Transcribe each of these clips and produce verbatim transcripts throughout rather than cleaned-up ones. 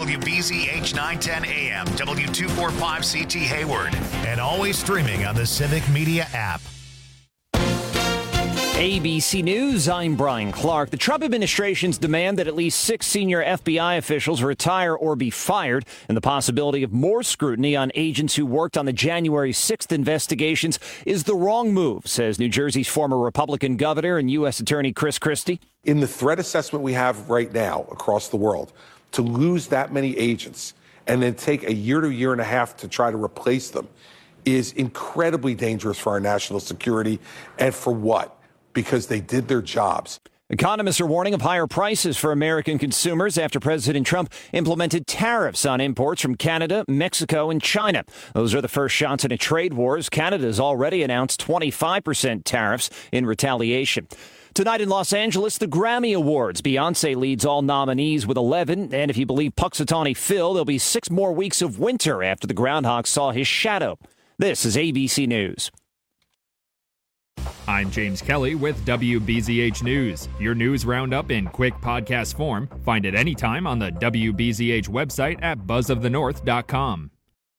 W B Z H nine ten A M, W two forty-five C T Hayward, and always streaming on the Civic Media app. A B C News, I'm Brian Clark. The Trump administration's demand that at least six senior F B I officials retire or be fired, and the possibility of more scrutiny on agents who worked on the January sixth investigations is the wrong move, says New Jersey's former Republican governor and U S Attorney Chris Christie. In the threat assessment we have right now across the world, to lose that many agents and then take a year to a year and a half to try to replace them is incredibly dangerous for our national security. And for what? Because they did their jobs. Economists are warning of higher prices for American consumers after President Trump implemented tariffs on imports from Canada, Mexico, and China. Those are the first shots in a trade war, as Canada has already announced twenty-five percent tariffs in retaliation. Tonight in Los Angeles, the Grammy Awards. Beyoncé leads all nominees with eleven, and if you believe Punxsutawney Phil, there'll be six more weeks of winter after the groundhog saw his shadow. This is A B C News. I'm James Kelly with W B Z H News. Your news roundup in quick podcast form. Find it anytime on the W B Z H website at buzz of the north dot com.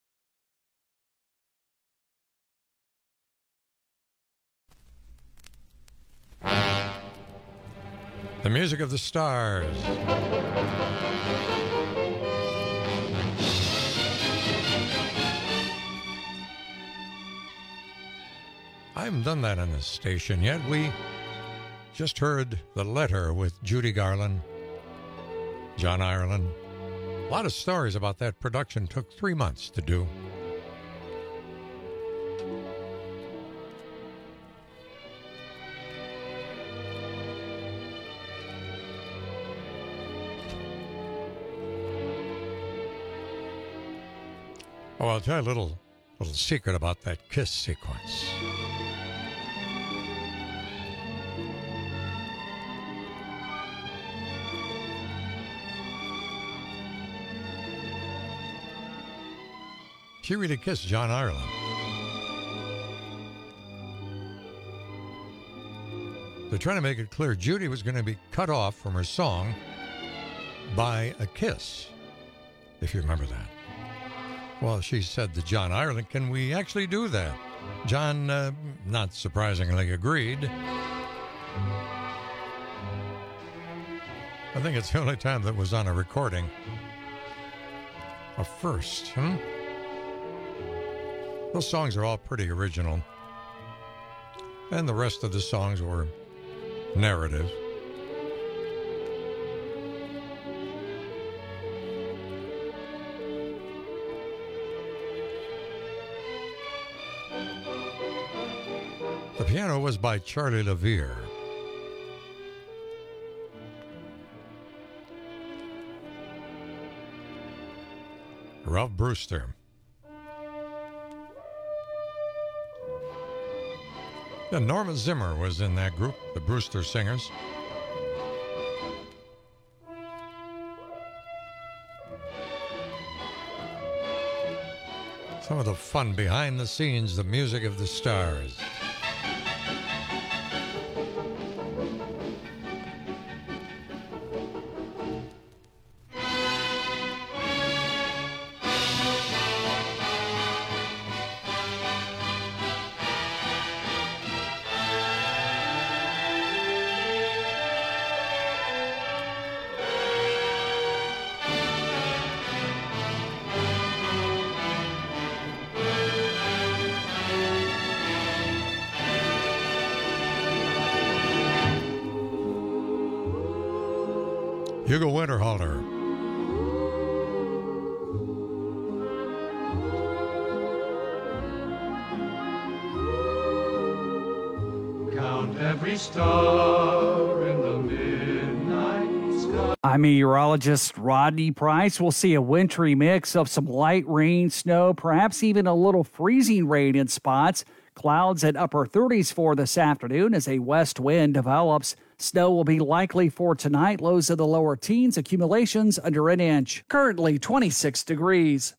The music of the stars. I haven't done that on this station yet. We just heard The Letter with Judy Garland, John Ireland. A lot of stories about that production. Took three months to do. Oh, I'll tell you a little, little secret about that kiss sequence. She really kissed John Ireland. They're trying to make it clear Judy was going to be cut off from her song by a kiss, if you remember that. Well, she said to John Ireland, can we actually do that? John, uh, not surprisingly, agreed. I think it's the only time that was on a recording. A first, hmm? Those songs are all pretty original. And the rest of the songs were narrative. The piano was by Charlie LaVere. Ralph Brewster. And Norma Zimmer was in that group, the Brewster Singers. Some of the fun behind the scenes, the music of the stars. Hugo Winterhalter. Count every star in the midnight sky. I'm meteorologist Rodney Price. We'll see a wintry mix of some light rain, snow, perhaps even a little freezing rain in spots. Clouds at upper thirties for this afternoon as a west wind develops. Snow will be likely for tonight. Lows of the lower teens, accumulations under an inch. Currently twenty-six degrees.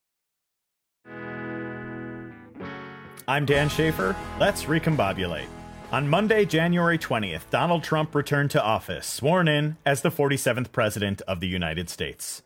I'm Dan Schaefer. Let's recombobulate. On Monday, January twentieth, Donald Trump returned to office, sworn in as the forty-seventh President of the United States.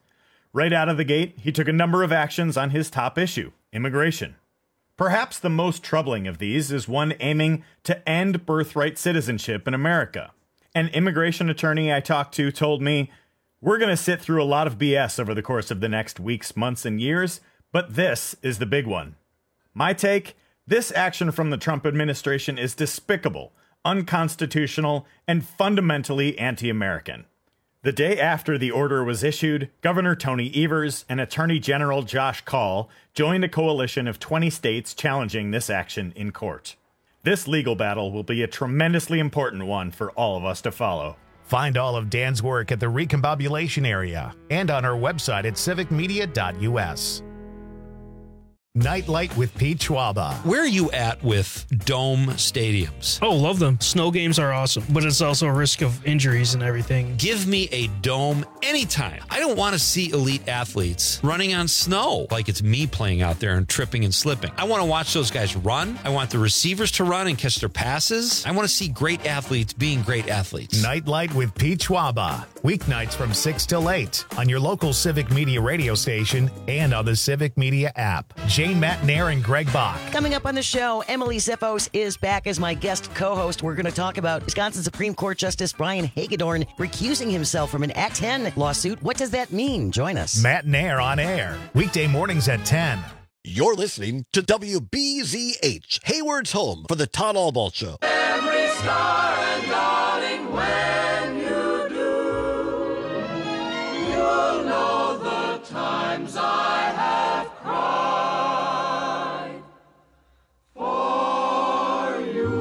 Right out of the gate, he took a number of actions on his top issue, immigration. Perhaps the most troubling of these is one aiming to end birthright citizenship in America. An immigration attorney I talked to told me, "We're going to sit through a lot of B S over the course of the next weeks, months, and years, but this is the big one." My take? This action from the Trump administration is despicable, unconstitutional, and fundamentally anti-American. The day after the order was issued, Governor Tony Evers and Attorney General Josh Kaul joined a coalition of twenty states challenging this action in court. This legal battle will be a tremendously important one for all of us to follow. Find all of Dan's work at the Recombobulation area and on our website at civic media dot u s. Nightlight with Pete Schwaba. Where are you at with dome stadiums? Oh, love them. Snow games are awesome, but it's also a risk of injuries and everything. Give me a dome anytime. I don't want to see elite athletes running on snow like it's me playing out there and tripping and slipping. I want to watch those guys run. I want the receivers to run and catch their passes. I want to see great athletes being great athletes. Nightlight with Pete Schwaba. Weeknights from six till eight on your local Civic Media radio station and on the Civic Media app. Jane Matnair and Greg Bach. Coming up on the show, Emily Ziffos is back as my guest co-host. We're going to talk about Wisconsin Supreme Court Justice Brian Hagedorn recusing himself from an Act ten lawsuit. What does that mean? Join us. Matnair on air. Weekday mornings at ten. You're listening to W B Z H, Hayward's home for the Todd Albaugh Show. Every star and darling, when you do, you'll know the times I have cried for you.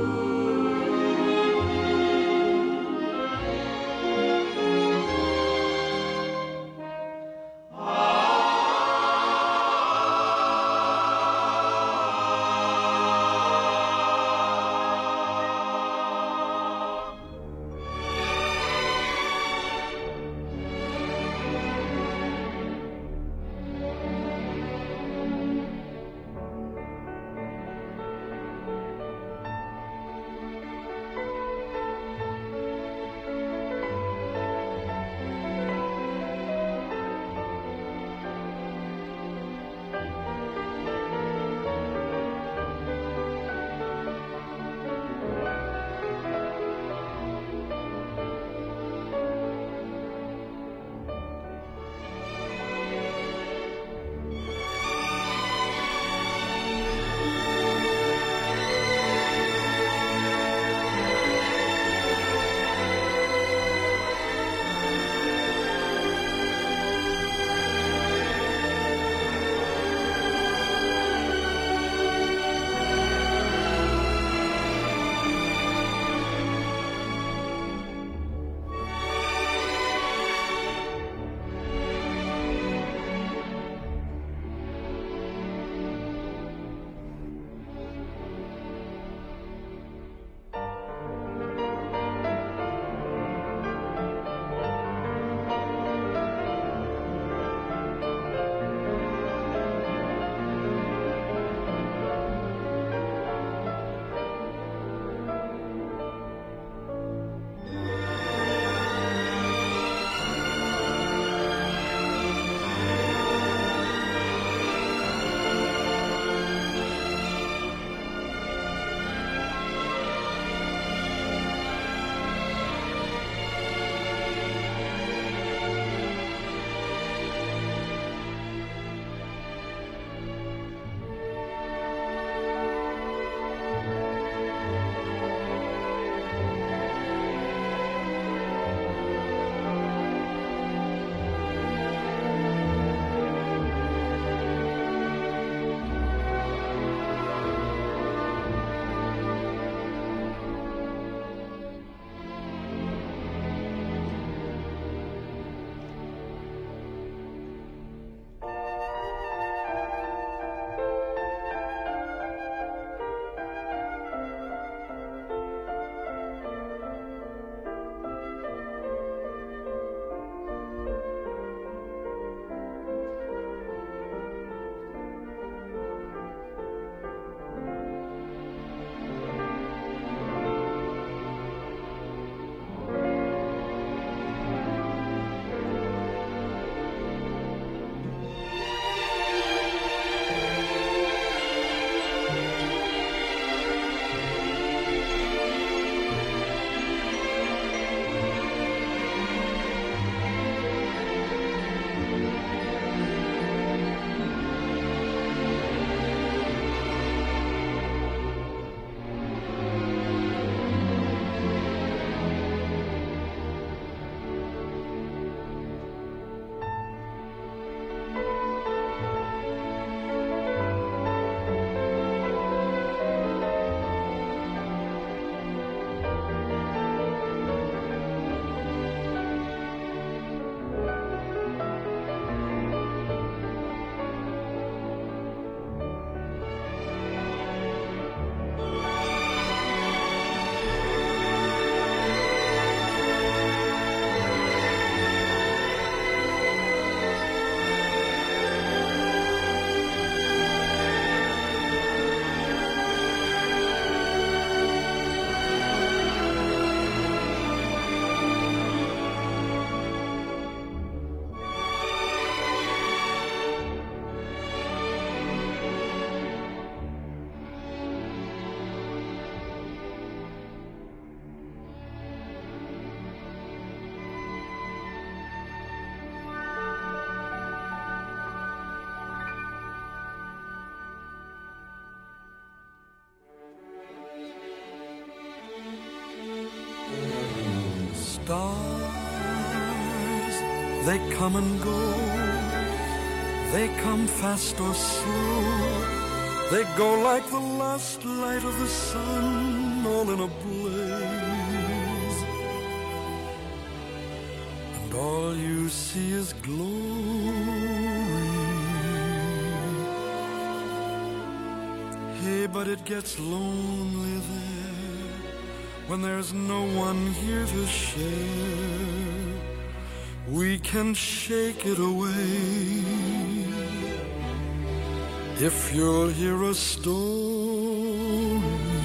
they come and go. They come fast or slow. They go like the last light of the sun, all in a blaze. And all you see is glory. Hey, but it gets lonely there when there's no one here to share. We can shake it away if you'll hear a story.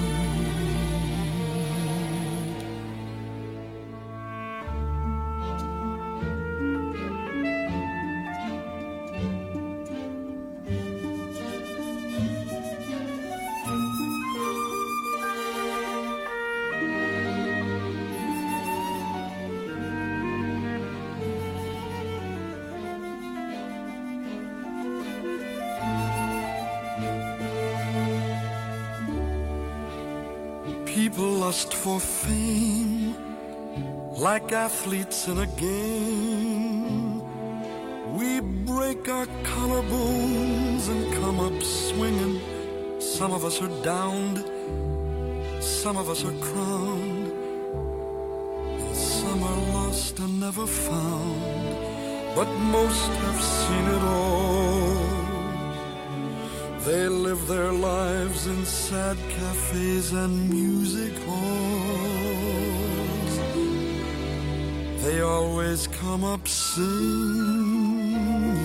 People lust for fame like athletes in a game. We break our collarbones and come up swinging. Some of us are downed, some of us are crowned, and some are lost and never found. But most have seen it all. They live their lives in sad cafes and music halls. They always come up singing.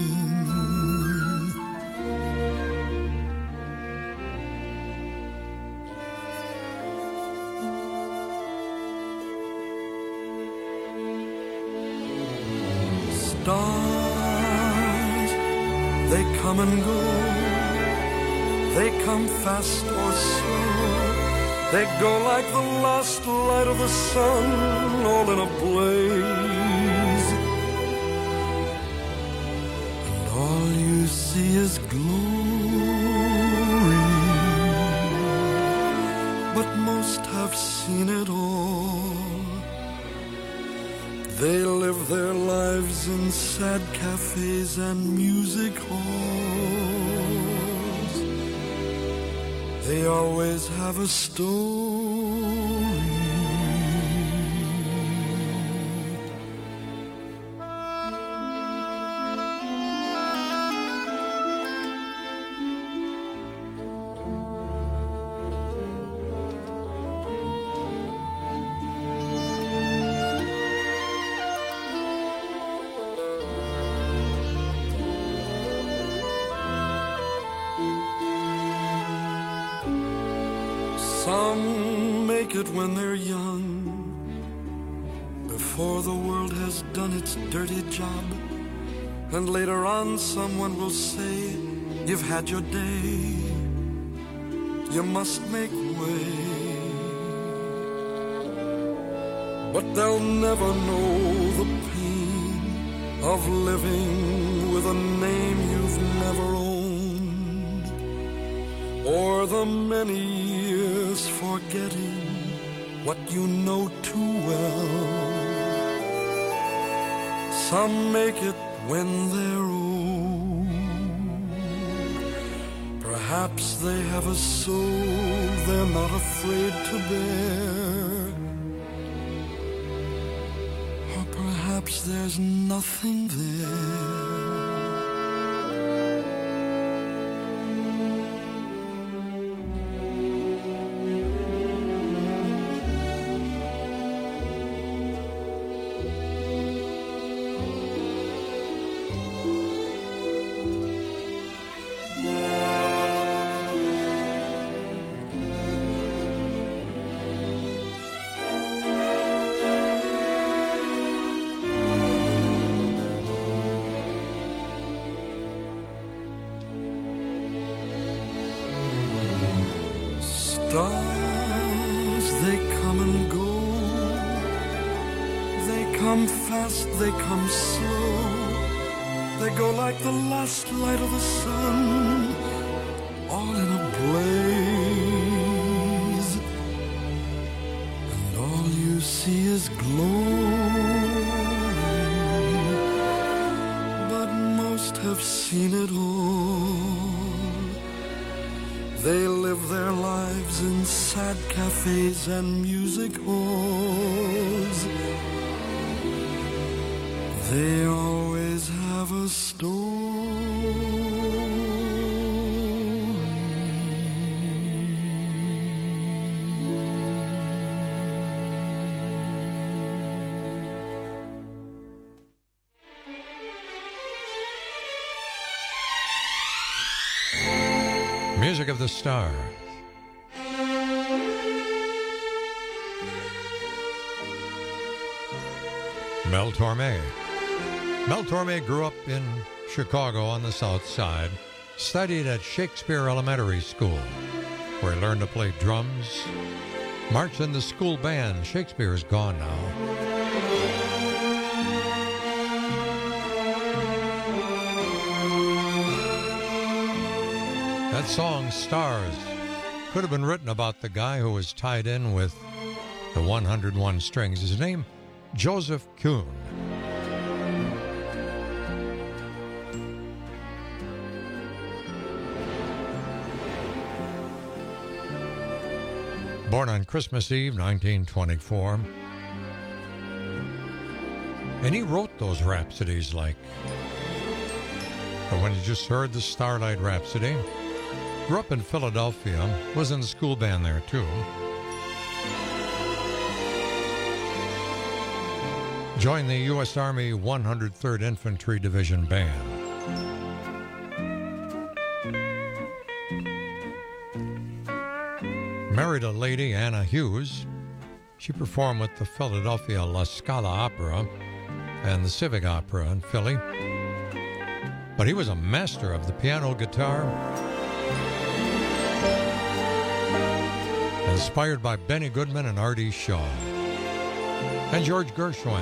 Stars, they come and go. They come fast or slow. They go like the last light of the sun, all in a blaze. And all you see is glory. But most have seen it all. They live their lives in sad cafes and music halls. They always have a story. Some make it when they're young, before the world has done its dirty job. And later on someone will say, you've had your day, you must make way. But they'll never know the pain of living with a name you've never owned, or the many years forgetting what you know too well. Some make it when they're old. Perhaps they have a soul they're not afraid to bear. Or perhaps there's nothing there. Stars, they come and go. They come fast, they come slow. They go like the last light of the sun, all in a blaze. And all you see is glory. have seen it all. They live their lives in sad cafes and music halls. They always have a story. Music of the Stars. Mel Torme. Mel Torme grew up in Chicago on the South Side, studied at Shakespeare Elementary School, where he learned to play drums, marched in the school band. Shakespeare is gone now. That song, Stars, could have been written about the guy who was tied in with the one hundred one Strings. His name, Joseph Kuhn. Born on Christmas Eve, nineteen twenty-four. And he wrote those rhapsodies like the one you just heard, the Starlight Rhapsody. Grew up in Philadelphia, was in the school band there too. Joined the U S Army one hundred third Infantry Division Band. Married a lady, Anna Hughes. She performed with the Philadelphia La Scala Opera and the Civic Opera in Philly. But he was a master of the piano guitar. Inspired by Benny Goodman and Artie Shaw. And George Gershwin.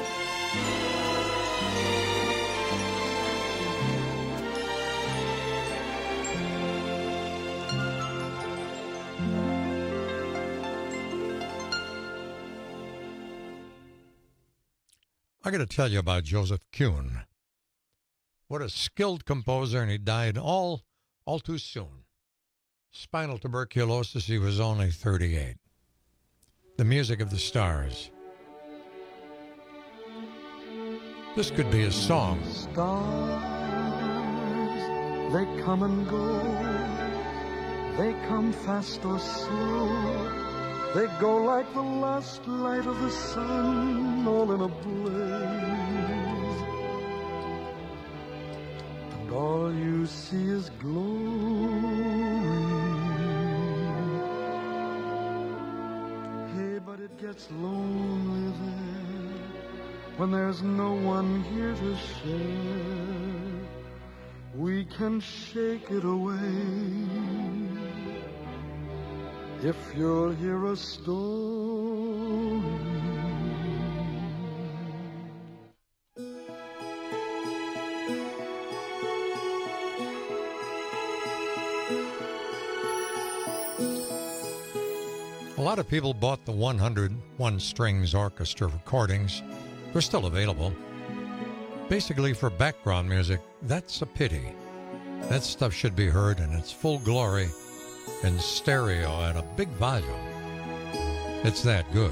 I got to tell you about Joseph Kuhn. What a skilled composer, and he died all, all too soon. Spinal tuberculosis, he was only thirty-eight. The Music of the Stars. This could be a song. Stars, they come and go. They come fast or slow. They go like the last light of the sun, all in a blaze. And all you see is glory. But it gets lonely there when there's no one here to share. We can shake it away if you'll hear a story. A lot of people bought the one hundred one Strings Orchestra recordings. They're still available. Basically for background music. That's a pity. That stuff should be heard in its full glory in stereo at a big volume. It's that good.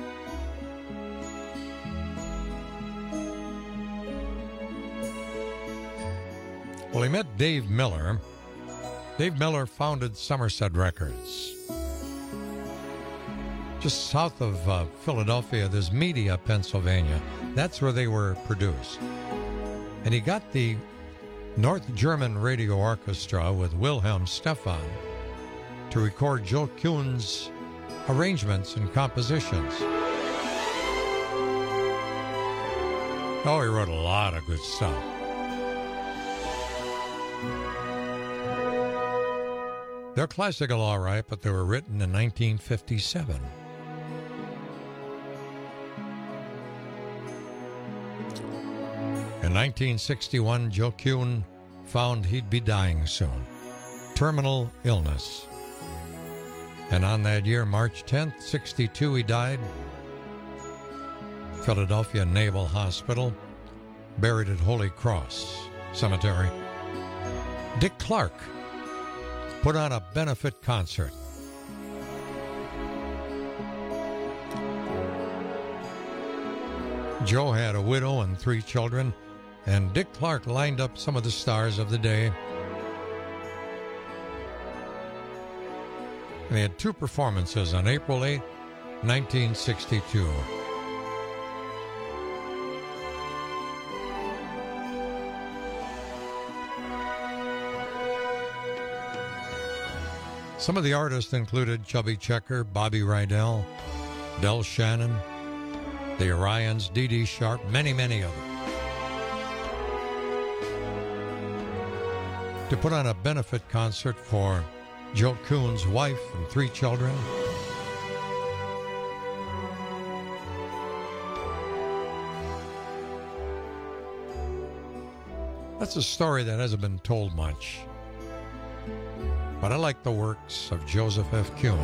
Well, he met Dave Miller. Dave Miller founded Somerset Records. Just south of uh, Philadelphia, there's Media, Pennsylvania. That's where they were produced. And he got the North German Radio Orchestra with Wilhelm Stephan to record Joe Kuhn's arrangements and compositions. Oh, he wrote a lot of good stuff. They're classical, all right, but they were written in nineteen fifty-seven. In nineteen sixty-one, Joe Kuhn found he'd be dying soon. Terminal illness. And on that year, March tenth, sixty-two, he died. Philadelphia Naval Hospital, buried at Holy Cross. Cemetery. Dick Clark put on a benefit concert. Joe had a widow and three children, and Dick Clark lined up some of the stars of the day. And they had two performances on April eighth, nineteen sixty-two. Some of the artists included Chubby Checker, Bobby Rydell, Del Shannon, the Orions, Dee Dee Sharp, many, many others. To put on a benefit concert for Joe Coon's wife and three children. That's a story that hasn't been told much. But I like the works of Joseph F. Kuhn.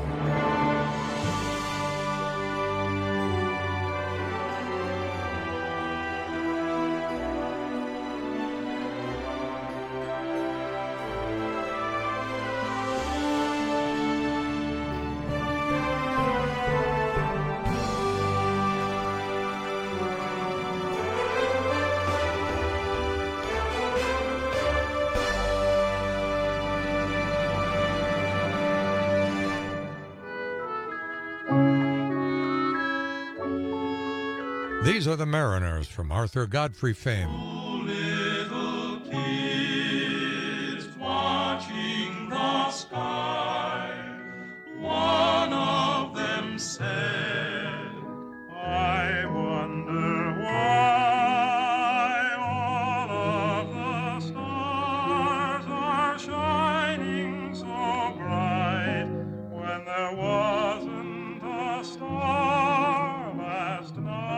These are the Mariners from Arthur Godfrey fame. Little kids watching the sky, one of them said, I wonder why all of the stars are shining so bright when there wasn't a star last night.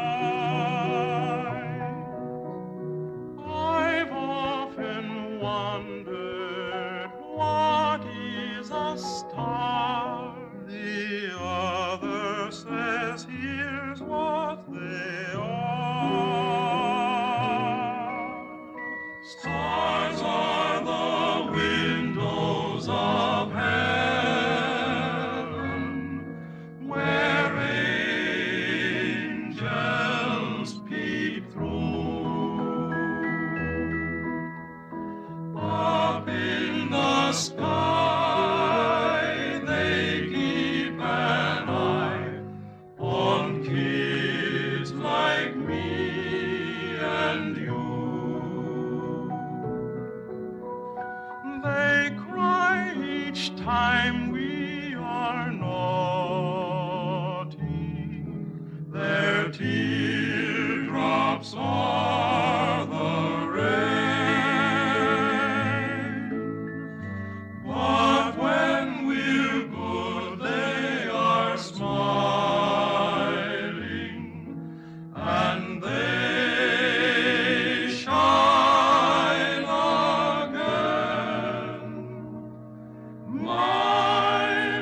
I've often wondered what is a star. The other says here's what they are. Stars are the windows of heaven, where angels peep through. Up in the sky they keep an eye on kids like me and you. They cry each time we are naughty. Their teardrops are the rain. But when we're good, they are smiling, and they shine again. My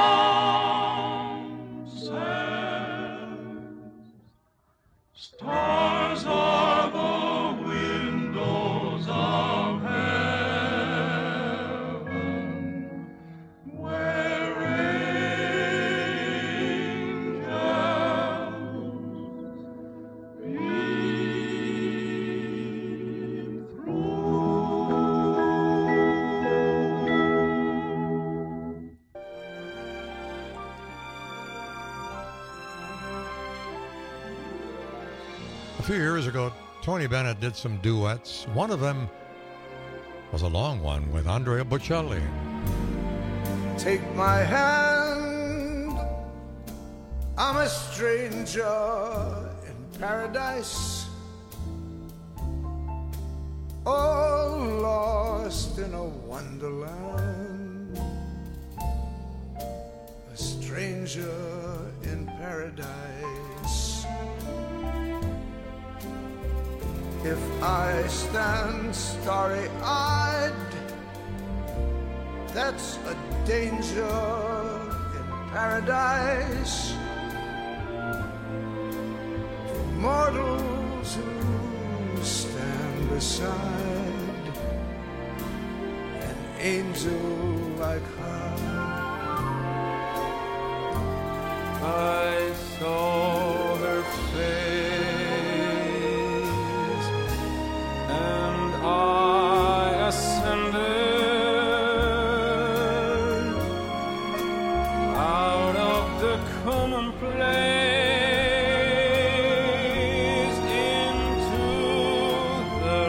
mom says, stars are the windows of heaven, where angels peep A few years ago, Tony Bennett did some duets. One of them was a long one with Andrea Bocelli. Take my hand, I'm a stranger in paradise, all lost in a wonderland. A stranger in paradise. If I stand starry-eyed, that's a danger in paradise. For mortals who stand beside, angel like her. I saw her face and I ascended out of the commonplace into the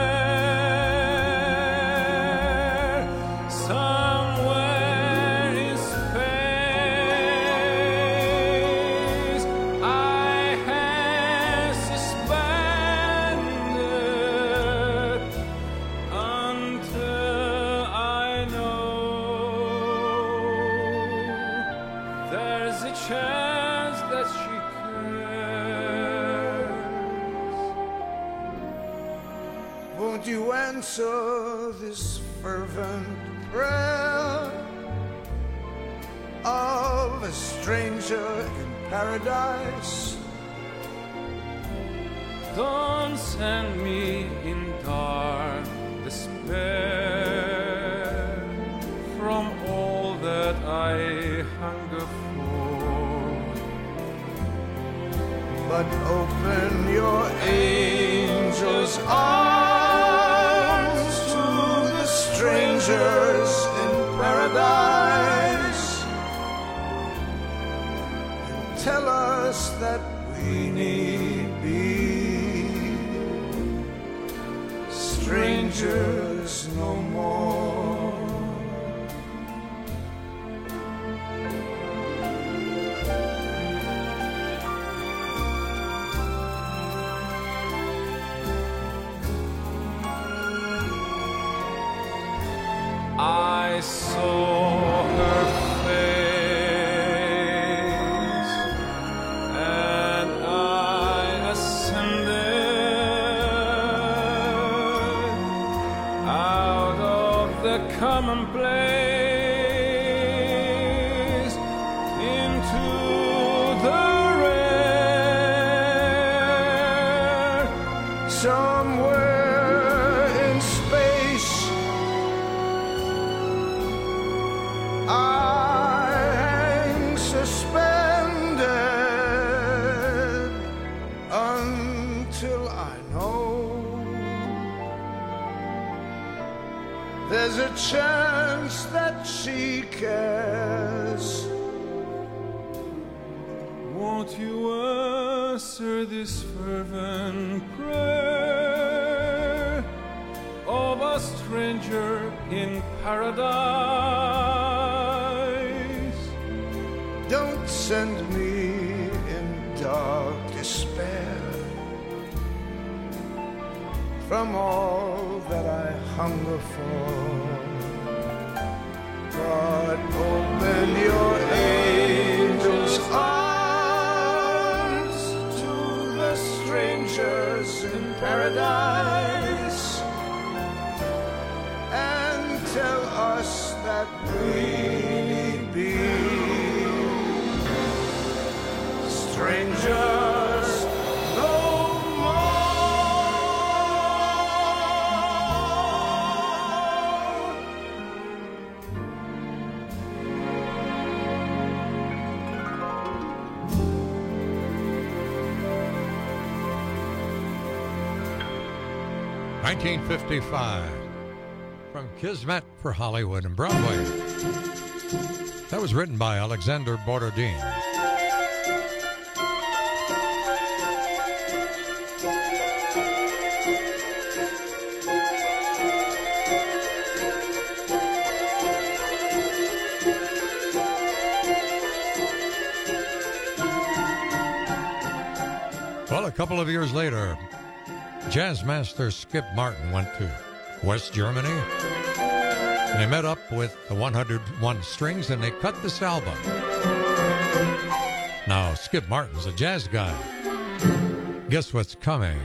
rare. Somewhere in space I had suspended until I know there's a chance that she cares. Won't you answer this fervent prayer of a stranger in paradise? Don't send me in dark despair from all that I hunger for, but open your angel's arms to the strangers in paradise and tell us that we need be strangers no more. I saw her face and I ascended out of the commonplace into the rare. Somewhere in space I hang suspended until I know there's a chance that she cares. Won't you answer this fervent prayer of a stranger in paradise? Don't send me in dark despair from all that I hunger for, but open your angel's arms to the strangers in paradise and tell us that we need be strangers no nineteen fifty-five, from Kismet for Hollywood and Broadway. That was written by Alexander Borodin. Well, a couple of years later, jazz master Skip Martin went to West Germany. And they met up with the one hundred one Strings and they cut this album. Now, Skip Martin's a jazz guy. Guess what's coming?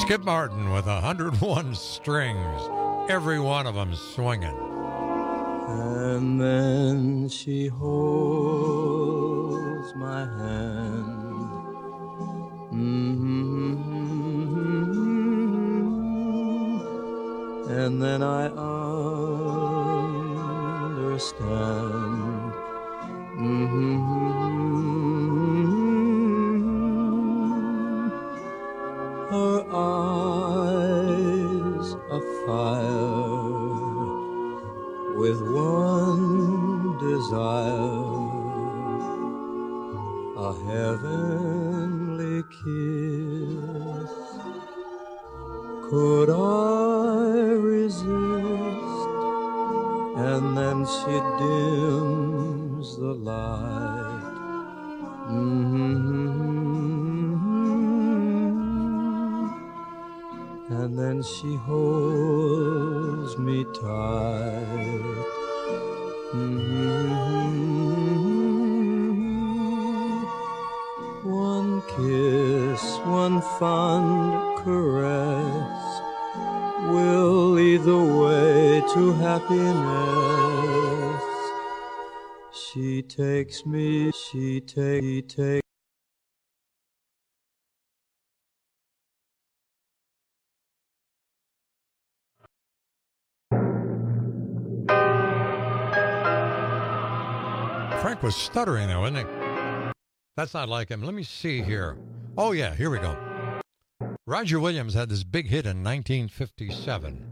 Skip Martin with one hundred one strings, every one of them swinging. And then she holds my hand. Mm-hmm. And then I understand. Mm-hmm. Her eyes afire with one desire, a heavenly kiss. Could I resist? And then she dims the light. Mm-hmm. And then she holds me tight. Mm-hmm. One kiss, one fond caress will lead the way to happiness. She takes me, she take, take. Frank was stuttering there, wasn't he? That's not like him. Let me see here. Oh, yeah, here we go. Roger Williams had this big hit in nineteen fifty-seven.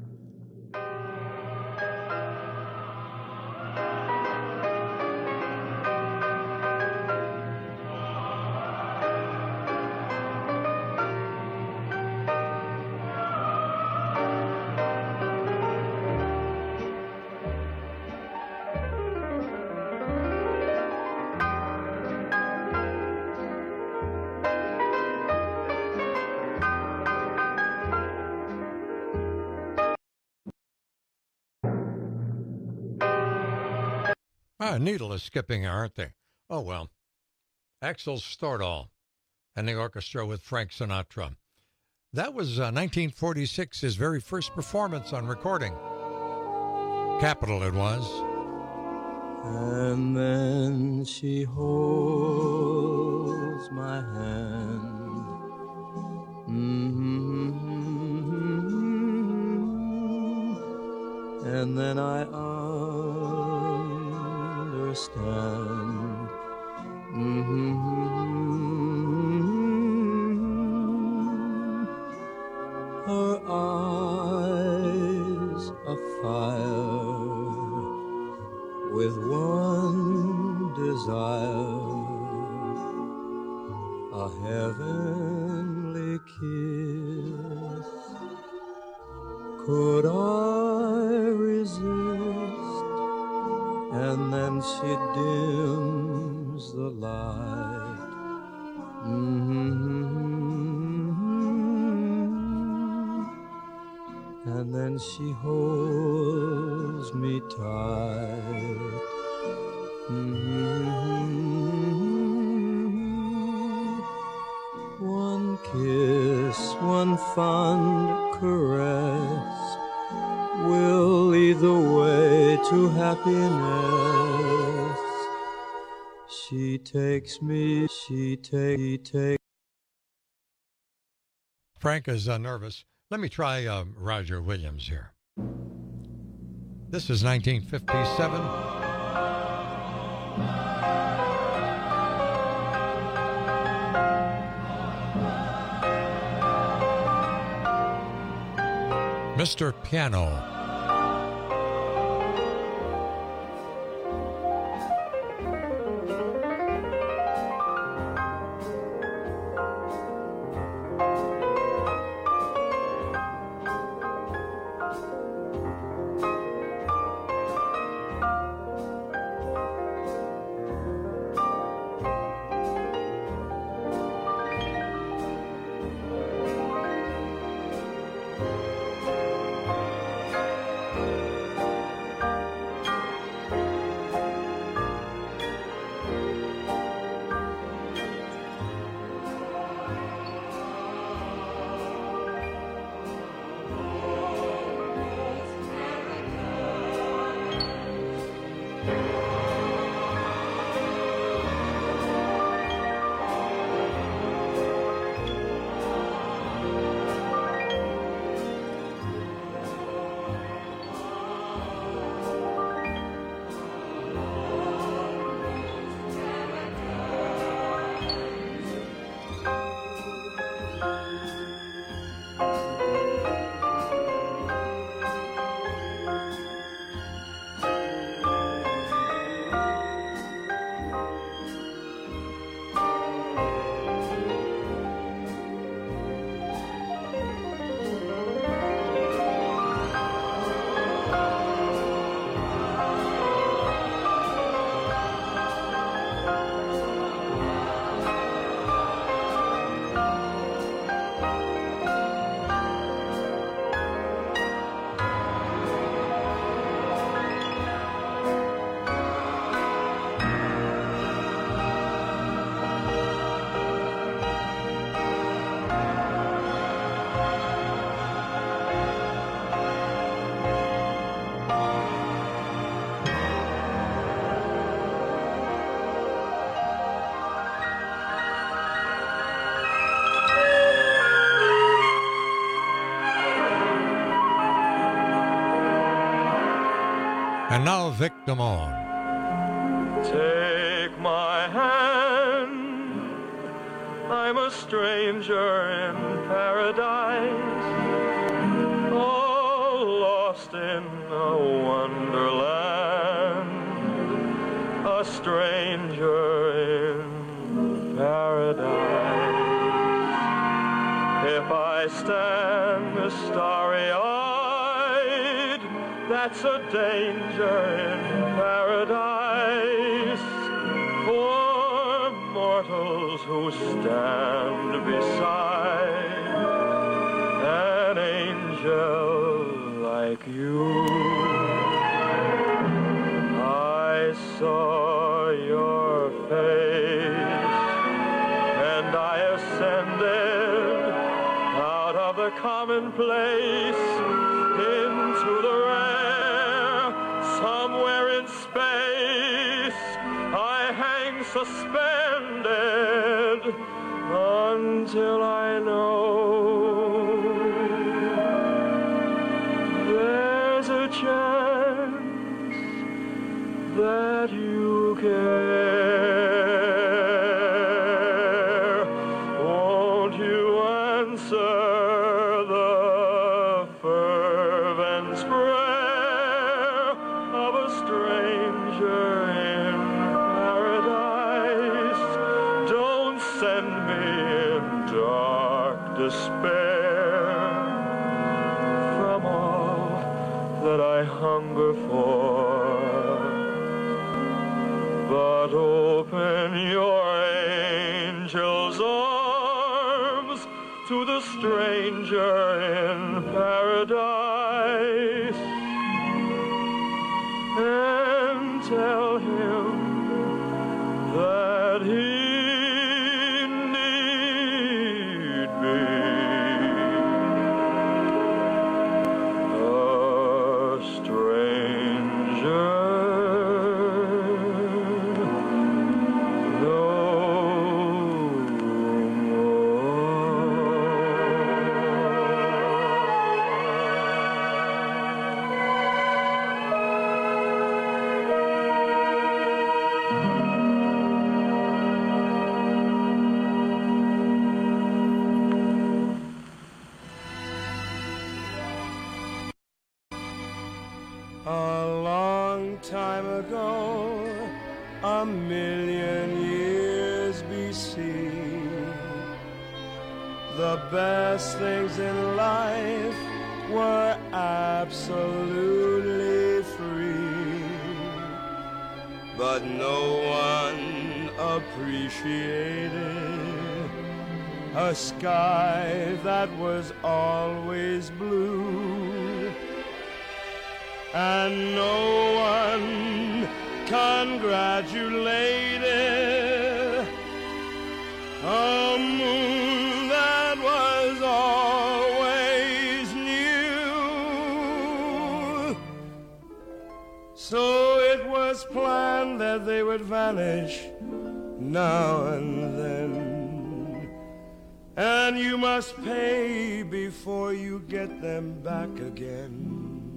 Ah, needle is skipping, aren't they? Oh, well. Axel Stordahl and the orchestra with Frank Sinatra. That was uh, nineteen forty-six, his very first performance on recording. Capitol it was. And then she holds my hand. Mm-hmm. And then I understand. Mm-hmm. Her eyes afire with one desire, a heavenly kiss. Could I resist? And then she dims the light. Mm-hmm. And then she holds me tight. Mm-hmm. One kiss, one fond caress will lead the way to happiness. She takes me, she take, take. Frank is uh, nervous. Let me try uh, Roger Williams here. This is nineteen fifty-seven. Mister Piano. And now Vic Damone. Take my hand, I'm a stranger in paradise, all lost in a wonderland, a stranger in paradise. If I stand starry-eyed, that's a danger in paradise for mortals who stand beside an angel like you. I saw your face and I ascended out of the commonplace into the rare. Somewhere in space I hang suspended until I know there's a chance that you care. Won't you answer the fervent prayer of a stranger in paradise? Don't send me in dark despair from all that I hunger for, but open your angel's arms to the stranger in paradise and tell him that he need be a stranger no A long time ago, a million years B C, the best things in life were absolutely free, but no one appreciated a sky that was always blue, and no one congratulated a moon that was always new. So it was planned that they would vanish now and then, and you must pay before you get them back again.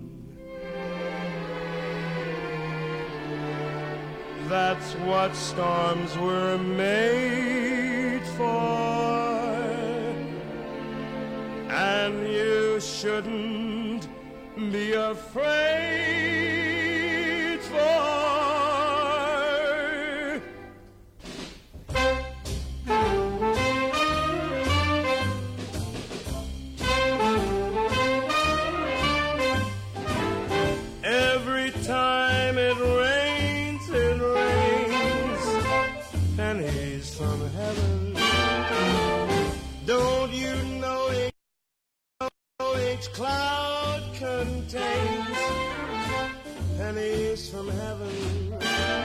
That's what storms were made for, and you shouldn't be afraid for. Every time it rains, it rains pennies from heaven. Don't you know each, each cloud contains pennies from heaven?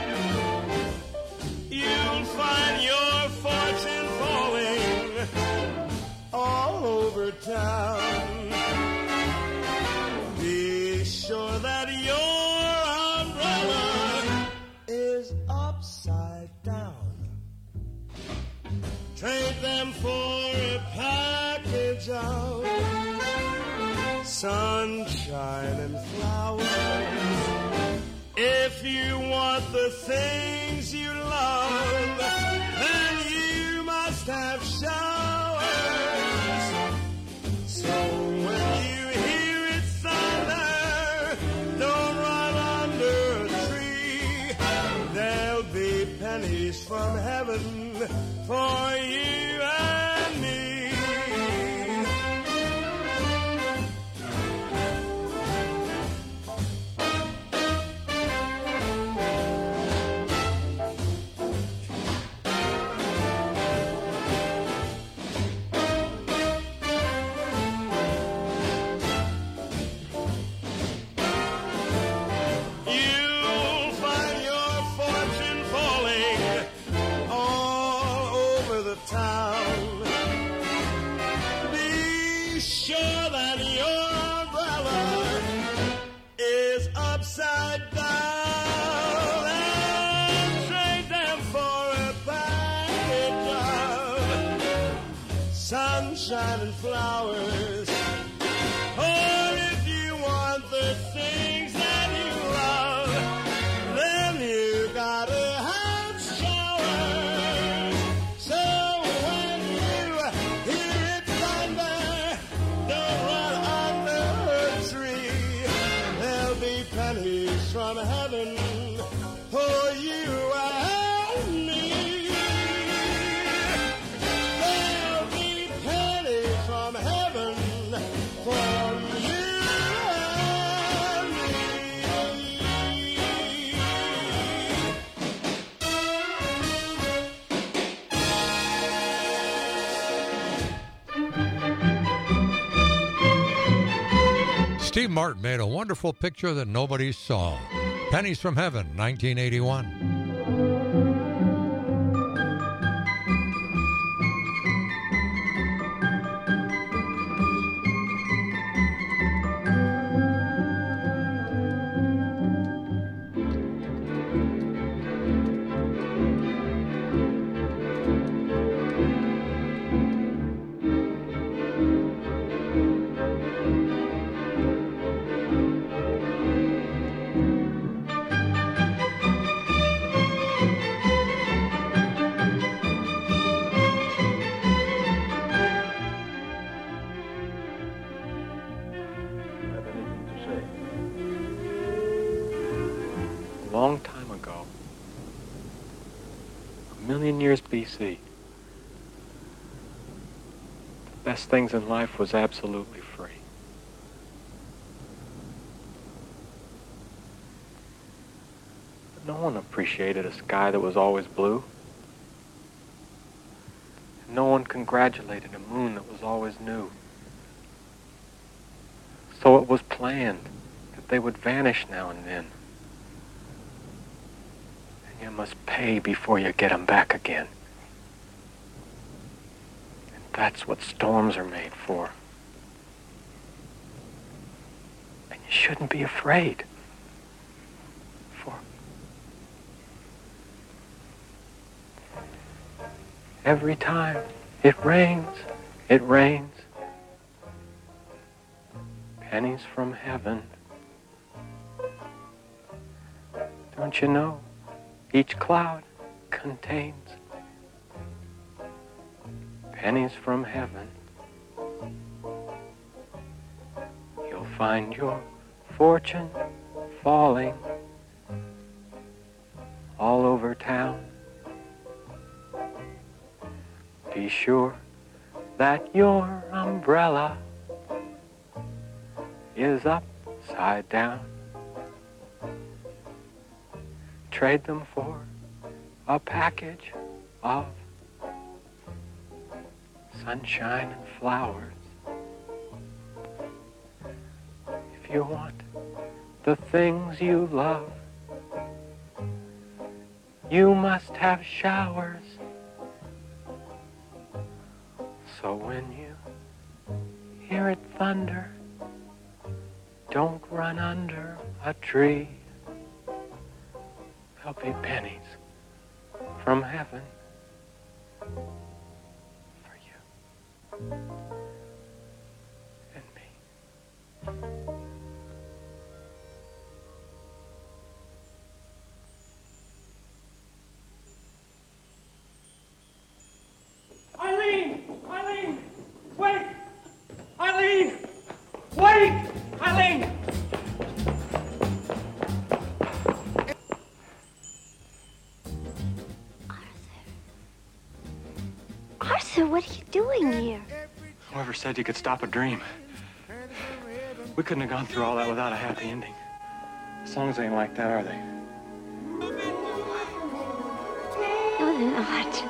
You'll find your fortune falling all over town. Be sure that your umbrella is upside down. Trade them for a package of sunshine and flowers, if you want the things you love, then you must have showers. So when you hear it thunder, don't run under a tree. There'll be pennies from heaven for you and me. You'll find your fortune falling all over the town. Be sure that your umbrella is upside down, and trade them for a package of sunshine and flowers. Or if you want the things that you love, then you gotta have showers. So when you hear it thunder, don't run under a tree. There'll be pennies from heaven for you and me. There'll be pennies from heaven for you and me. Steve Martin made a wonderful picture that nobody saw. Pennies from Heaven, nineteen eighty-one. A long time ago, a million years B C, the best things in life was absolutely free. But no one appreciated a sky that was always blue. And no one congratulated a moon that was always new. So it was planned that they would vanish now and then. You must pay before you get them back again. And that's what storms are made for. And you shouldn't be afraid. For every time it rains, it rains. Pennies from heaven. Don't you know? Each cloud contains pennies from heaven. You'll find your fortune falling all over town. Be sure that your umbrella is upside down. Trade them for a package of sunshine and flowers. If you want the things you love, you must have showers. So when you hear it thunder, don't run under a tree. There'll be pennies from heaven for you and me. Arthur, what are you doing here? Whoever said you could stop a dream? We couldn't have gone through all that without a happy ending. Songs ain't like that, are they? No, they're not.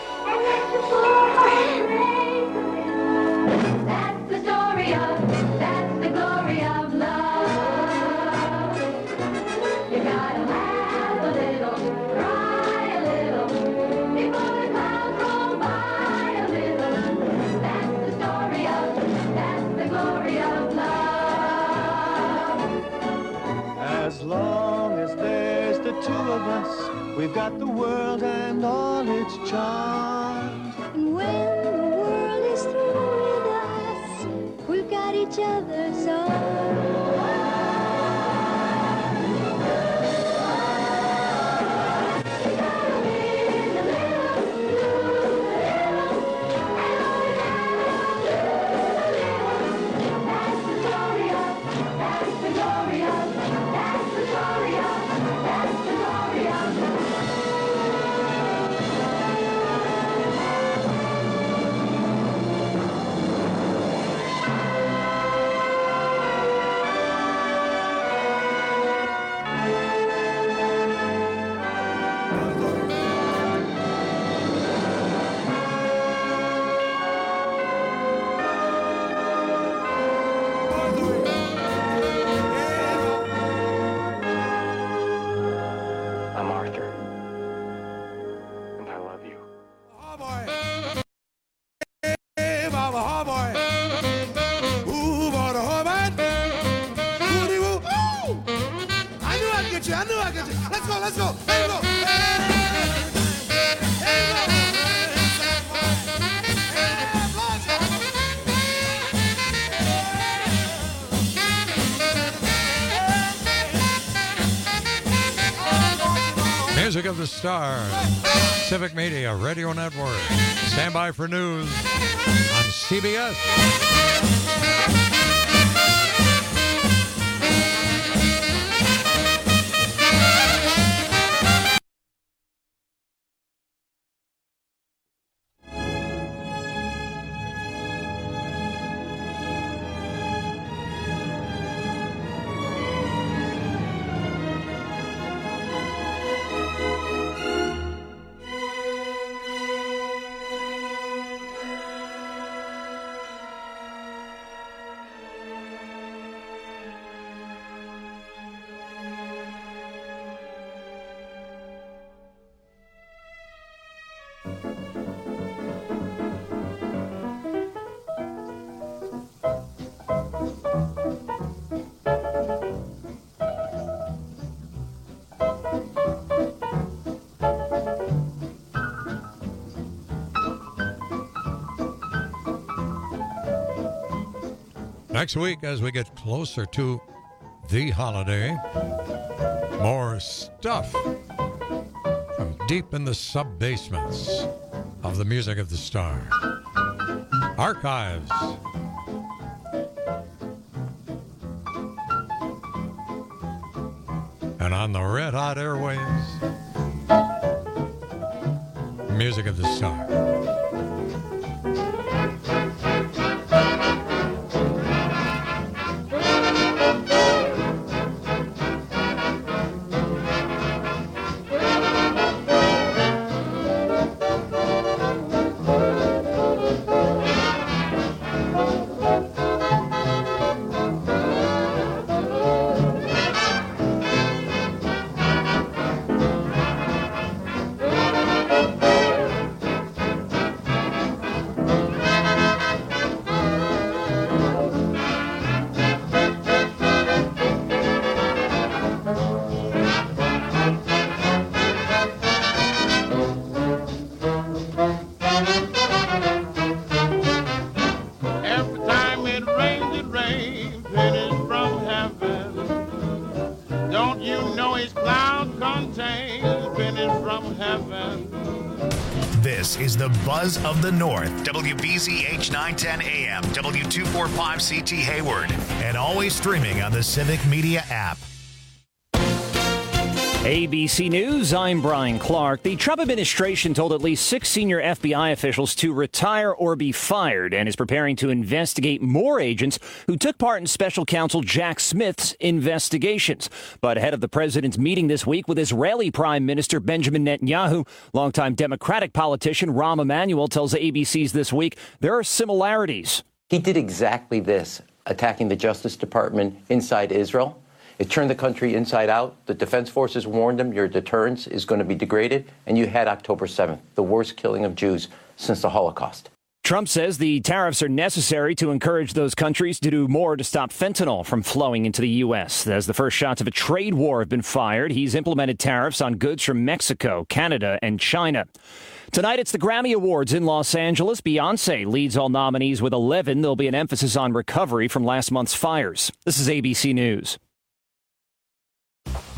That's the story of, that's the glory of love. You gotta laugh a little, cry a little, before the clouds roll by a little. That's the story of, that's the glory of love. As long as there's the two of us, we've got the world and all its charms. And when the world is through with us, we've got each other's arms. I'm Arthur. And I love you. Hey, Baba, oh boy. Ooh, Baba, oh man. Woody woo. Ooh. I knew I'd get you. I knew I'd get you. Let's go, let's go. There you go. Music of the Stars, Civic Media Radio Network. Stand by for news on C B S. Next week, as we get closer to the holiday, more stuff from deep in the sub-basements of the Music of the Stars. Archives. And on the red-hot airwaves, Music of the Stars. This is the Buzz of the North. W B Z H nine ten A M, W two forty-five C T Hayward, and always streaming on the Civic Media app. A B C News, I'm Brian Clark. The Trump administration told at least six senior F B I officials to retire or be fired and is preparing to investigate more agents who took part in special counsel Jack Smith's investigations. But ahead of the president's meeting this week with Israeli Prime Minister Benjamin Netanyahu, longtime Democratic politician Rahm Emanuel tells A B C's This Week there are similarities. He did exactly this, attacking the Justice Department inside Israel. It turned the country inside out. The defense forces warned them your deterrence is going to be degraded. And you had October seventh, the worst killing of Jews since the Holocaust. Trump says the tariffs are necessary to encourage those countries to do more to stop fentanyl from flowing into the U S. As the first shots of a trade war have been fired, he's implemented tariffs on goods from Mexico, Canada, and China. Tonight, it's the Grammy Awards in Los Angeles. Beyonce leads all nominees with eleven. There'll be an emphasis on recovery from last month's fires. This is A B C News.